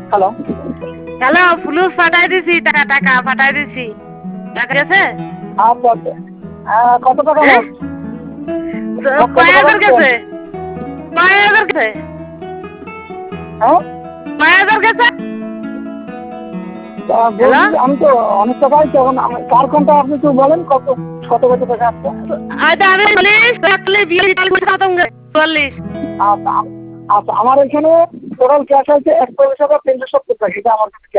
Hello. Hello, ফুলুস পাঠাই দিছি, টাকা পাঠাই দিছি। টাকা গেছে? আচ্ছা আচ্ছা। কত টাকা হ্যাঁ? মোট? মোট কত কয় টাকা হাজার দিচ্ছেন? গেছে? কয় হাজার গেছে? হ্যাঁ? কয় হাজার গেছে? হ্যালো? বলছি আমি তো অনেক টাকাই তো এখন কার কোনটা আপনি একটু বলেন কত কত কত টাকা আসছে? আচ্ছা, আমি 40 আচ্ছা আচ্ছা আমার এখানে টোটাল ক্যাশ আছে 1,50,370 টাকা, এটা আমার কাছে